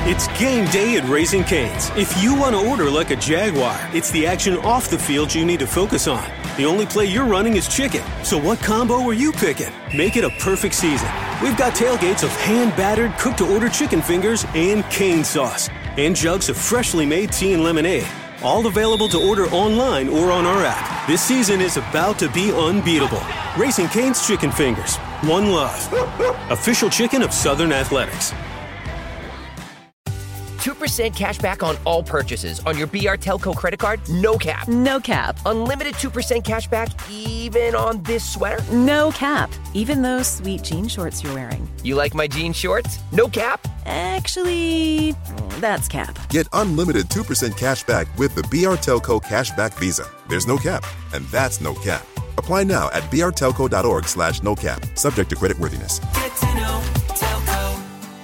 It's game day at Raising Cane's. If you want to order like a Jaguar, it's the action off the field you need to focus on. The only play you're running is chicken. So what combo are you picking? Make it a perfect season. We've got tailgates of hand-battered, cooked-to-order chicken fingers and cane sauce. And jugs of freshly made tea and lemonade. All available to order online or on our app. This season is about to be unbeatable. Raising Cane's Chicken Fingers. One love. Official chicken of Southern Athletics. 2% cash back on all purchases on your BR Telco credit card, no cap. No cap. Unlimited 2% cash back even on this sweater? No cap. Even those sweet jean shorts you're wearing. You like my jean shorts? No cap. Actually, that's cap. Get unlimited 2% cash back with the BR Telco Cashback Visa. There's no cap, and that's no cap. Apply now at brtelco.org/no-cap. Subject to creditworthiness. Get to know Telco.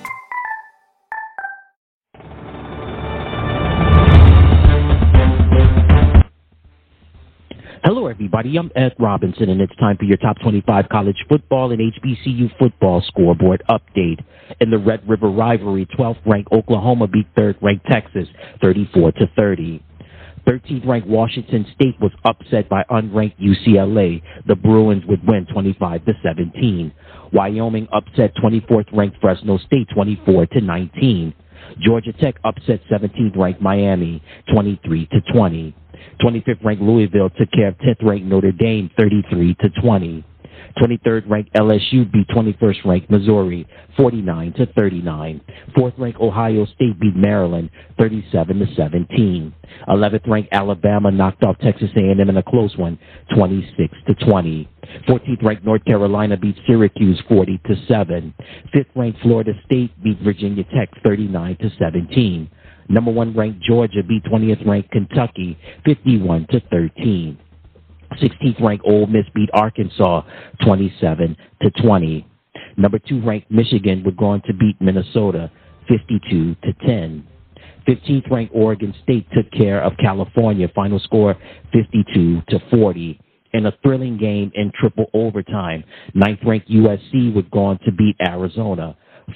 Hello, everybody. I'm Ed Robinson, and it's time for your top 25 college football and HBCU football scoreboard update. In the Red River rivalry, 12th-ranked Oklahoma beat 3rd-ranked Texas 34-30. 13th-ranked Washington State was upset by unranked UCLA. The Bruins would win 25-17. Wyoming upset 24th-ranked Fresno State 24-19. Georgia Tech upset 17th-ranked Miami 23-20. 25th-ranked Louisville took care of 10th-ranked Notre Dame 33-20. 23rd-ranked LSU beat 21st-ranked Missouri 49-39. 4th-ranked Ohio State beat Maryland 37-17. 11th-ranked Alabama knocked off Texas A&M in a close one 26-20. 14th-ranked North Carolina beat Syracuse 40-7. 5th-ranked Florida State beat Virginia Tech 39-17. Number 1 ranked Georgia beat 20th ranked Kentucky 51-13. 16th ranked Ole Miss beat Arkansas 27-20. Number 2 ranked Michigan would go on to beat Minnesota 52-10. 15th ranked Oregon State took care of California. Final score 52-40. In a thrilling game in triple overtime, 9th ranked USC would go on to beat Arizona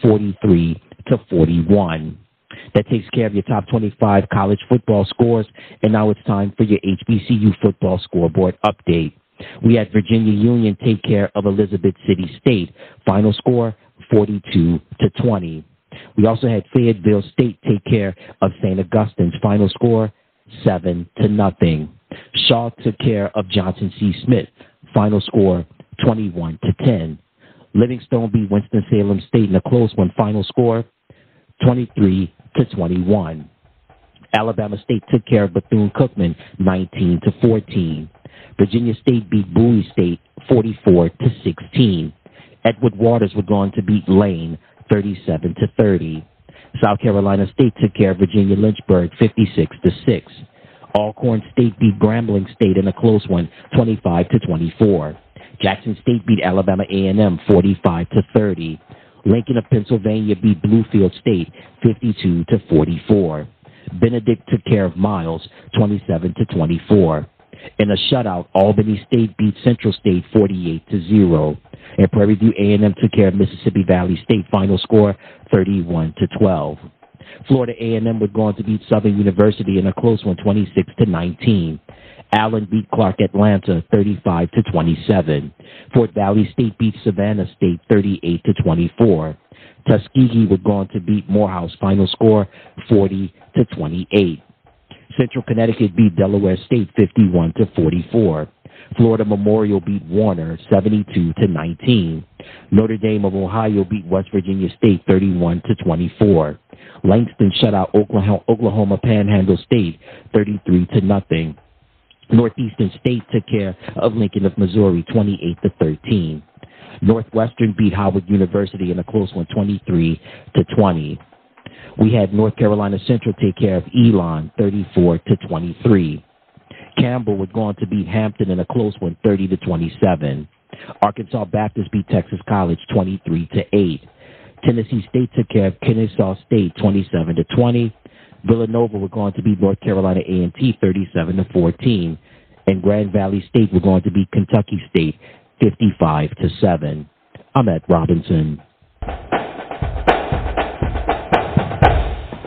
43-41. That takes care of your top 25 college football scores, and now it's time for your HBCU football scoreboard update. We had Virginia Union take care of Elizabeth City State. Final score 42-20. We also had Fayetteville State take care of St. Augustine's. Final score 7-0. Shaw took care of Johnson C. Smith. Final score 21-10. Livingstone beat Winston-Salem State in a close one. Final score 23-21. Alabama State took care of Bethune-Cookman 19-14. Virginia State beat Bowie State 44-16. Edward Waters would go on to beat Lane 37-30. South Carolina State took care of Virginia Lynchburg 56-6. Alcorn State beat Grambling State in a close one 25-24. Jackson State beat Alabama A&M 45-30. Lincoln of Pennsylvania beat Bluefield State 52-44. Benedict took care of Miles 27-24. In a shutout, Albany State beat Central State 48-0. And Prairie View A&M took care of Mississippi Valley State. Final score 31-12. Florida A&M would go on to beat Southern University in a close one 26-19. Allen beat Clark Atlanta 35-27. Fort Valley State beat Savannah State 38-24. Tuskegee would go on to beat Morehouse. Final score 40-28. Central Connecticut beat Delaware State 51-44. Florida Memorial beat Warner 72-19. Notre Dame of Ohio beat West Virginia State 31-24. Langston shut out Oklahoma Panhandle State 33-0. Northeastern State took care of Lincoln of Missouri 28-13. Northwestern beat Howard University in a close one 23-20. We had North Carolina Central take care of Elon 34-23. Campbell would go on to beat Hampton in a close one 30-27. Arkansas Baptist beat Texas College 23-8. Tennessee State took care of Kennesaw State 27-20. Villanova were going to beat North Carolina A&T 37-14. And Grand Valley State were going to beat Kentucky State 55-7. I'm Ed Robinson.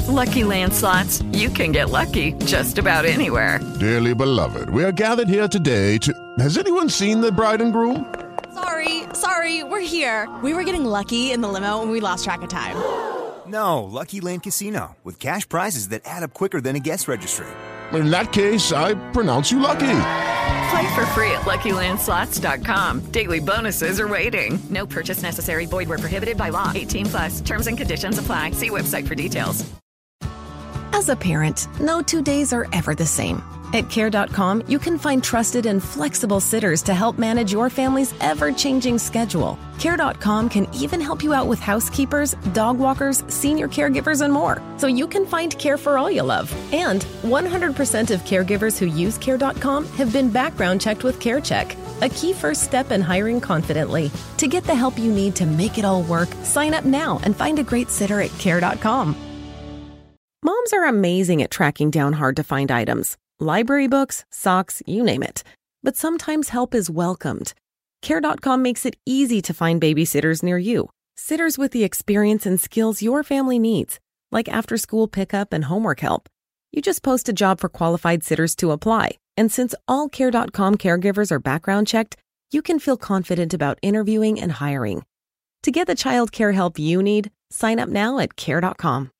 Lucky Land Slots, you can get lucky just about anywhere. Dearly beloved, we are gathered here today to... Has anyone seen the bride and groom? Sorry, we're here. We were getting lucky in the limo and we lost track of time. No, Lucky Land Casino, with cash prizes that add up quicker than a guest registry. In that case, I pronounce you lucky. Play for free at LuckyLandSlots.com. Daily bonuses are waiting. No purchase necessary. Void where prohibited by law. 18+. Terms and conditions apply. See website for details. As a parent, no 2 days are ever the same. At Care.com, you can find trusted and flexible sitters to help manage your family's ever-changing schedule. Care.com can even help you out with housekeepers, dog walkers, senior caregivers, and more, so you can find care for all you love. And 100% of caregivers who use Care.com have been background checked with CareCheck, a key first step in hiring confidently. To get the help you need to make it all work, sign up now and find a great sitter at Care.com. Moms are amazing at tracking down hard-to-find items. Library books, socks, you name it. But sometimes help is welcomed. Care.com makes it easy to find babysitters near you. Sitters with the experience and skills your family needs, like after-school pickup and homework help. You just post a job for qualified sitters to apply. And since all Care.com caregivers are background checked, you can feel confident about interviewing and hiring. To get the child care help you need, sign up now at Care.com.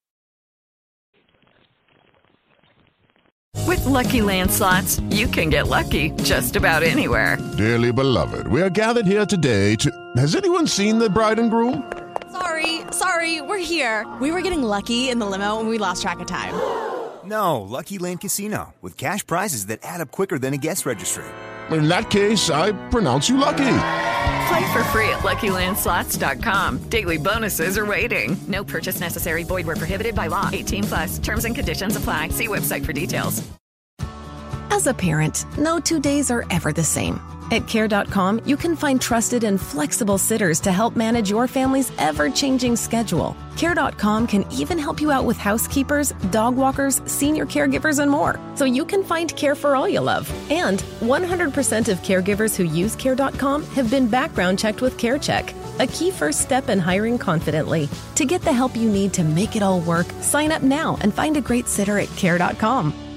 With Lucky Land Slots, you can get lucky just about anywhere. Dearly beloved, we are gathered here today to... Has anyone seen the bride and groom? Sorry, we're here. We were getting lucky in the limo and we lost track of time. No, Lucky Land Casino, with cash prizes that add up quicker than a guest registry. In that case, I pronounce you lucky. Play for free at LuckyLandSlots.com. Daily bonuses are waiting. No purchase necessary. Void where prohibited by law. 18+. Terms and conditions apply. See website for details. As a parent, no 2 days are ever the same. At Care.com, you can find trusted and flexible sitters to help manage your family's ever-changing schedule. Care.com can even help you out with housekeepers, dog walkers, senior caregivers, and more, so you can find care for all you love. And 100% of caregivers who use Care.com have been background checked with CareCheck, a key first step in hiring confidently. To get the help you need to make it all work, sign up now and find a great sitter at Care.com.